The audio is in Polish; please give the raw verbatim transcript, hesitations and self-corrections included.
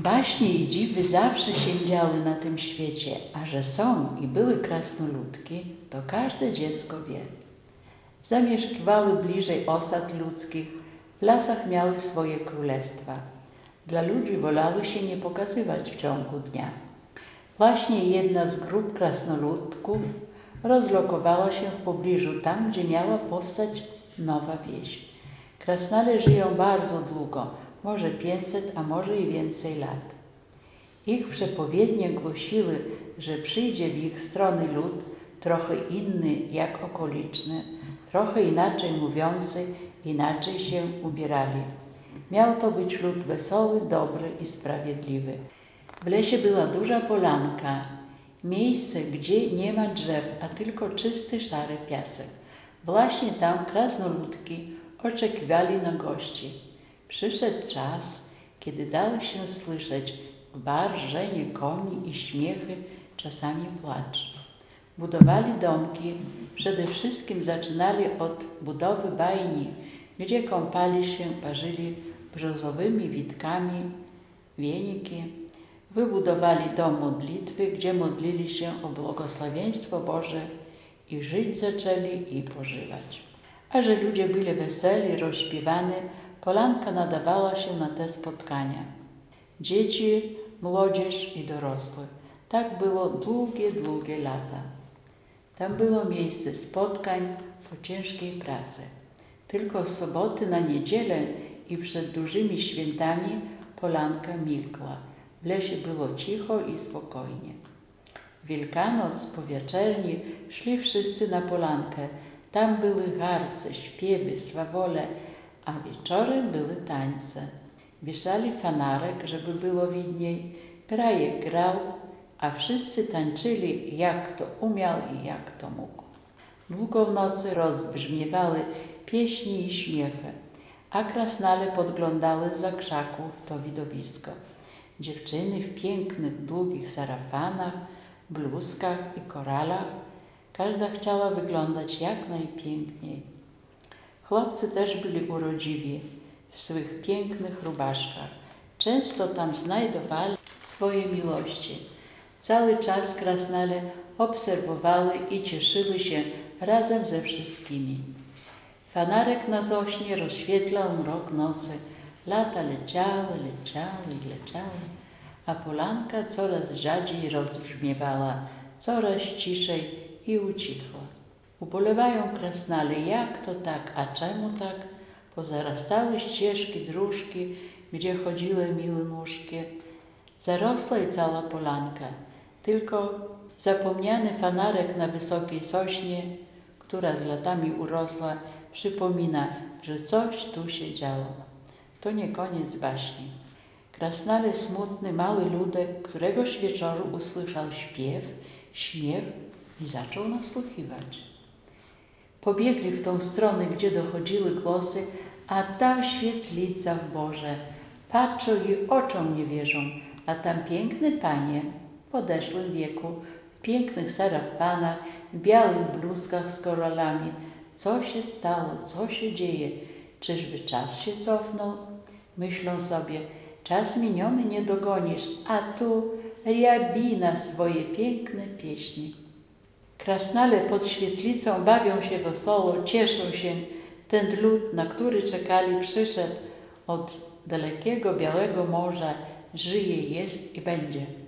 Baśnie i dziwy zawsze się działy na tym świecie, a że są i były krasnoludki, to każde dziecko wie. Zamieszkiwały bliżej osad ludzkich, w lasach miały swoje królestwa. Dla ludzi wolały się nie pokazywać w ciągu dnia. Właśnie jedna z grup krasnoludków rozlokowała się w pobliżu tam, gdzie miała powstać nowa wieś. Krasnale żyją bardzo długo, może pięćset, a może i więcej lat. Ich przepowiednie głosiły, że przyjdzie w ich strony lud, trochę inny jak okoliczny, trochę inaczej mówiący, inaczej się ubierali. Miał to być lud wesoły, dobry i sprawiedliwy. W lesie była duża polanka, miejsce, gdzie nie ma drzew, a tylko czysty, szary piasek. Właśnie tam krasnoludki oczekiwali na gości. Przyszedł czas, kiedy dało się słyszeć gwar, rżenie koni i śmiechy, czasami płacz. Budowali domki, przede wszystkim zaczynali od budowy bajni, gdzie kąpali się, parzyli brzozowymi witkami wieniki. Wybudowali dom modlitwy, gdzie modlili się o błogosławieństwo Boże i żyć zaczęli i pożywać. A że ludzie byli weseli, rozśpiewani, polanka nadawała się na te spotkania. Dzieci, młodzież i dorosłych. Tak było długie, długie lata. Tam było miejsce spotkań po ciężkiej pracy. Tylko z soboty na niedzielę i przed dużymi świętami polanka milkła. W lesie było cicho i spokojnie. W Wielkanoc po wieczerni szli wszyscy na polankę. Tam były harce, śpiewy, swawole, a wieczorem były tańce. Wieszali fanarek, żeby było widniej. Grajek grał, a wszyscy tańczyli, jak to umiał i jak to mógł. Długo w nocy rozbrzmiewały pieśni i śmiechy, a krasnale podglądały zza krzaków to widowisko. Dziewczyny w pięknych, długich sarafanach, bluzkach i koralach. Każda chciała wyglądać jak najpiękniej. Chłopcy też byli urodziwi w swych pięknych rubaszkach. Często tam znajdowali swoje miłości. Cały czas krasnale obserwowały i cieszyły się razem ze wszystkimi. Fanarek na zośnie rozświetlał mrok nocy. Lata leciały, leciały i leciały, a polanka coraz rzadziej rozbrzmiewała, coraz ciszej i ucichła. Ubolewają krasnale, jak to tak, a czemu tak? Pozarastały ścieżki, dróżki, gdzie chodziły miłe nóżki. Zarosła i cała polanka. Tylko zapomniany fanarek na wysokiej sośnie, która z latami urosła, przypomina, że coś tu się działo. To nie koniec baśni. Krasnale smutny, mały ludek któregoś wieczoru usłyszał śpiew, śmiech i zaczął nasłuchiwać. Pobiegli w tą stronę, gdzie dochodziły głosy, a tam świetlica w Boże. Patrzą i oczom nie wierzą, a tam piękne panie w podeszłym wieku, w pięknych sarafanach, w białych bluzkach z koralami. Co się stało? Co się dzieje? Czyżby czas się cofnął? Myślą sobie, czas miniony nie dogonisz, a tu riabina swoje piękne pieśni. Krasnale pod świetlicą bawią się wesoło, cieszą się. Ten lud, na który czekali, przyszedł od dalekiego białego morza, żyje, jest i będzie.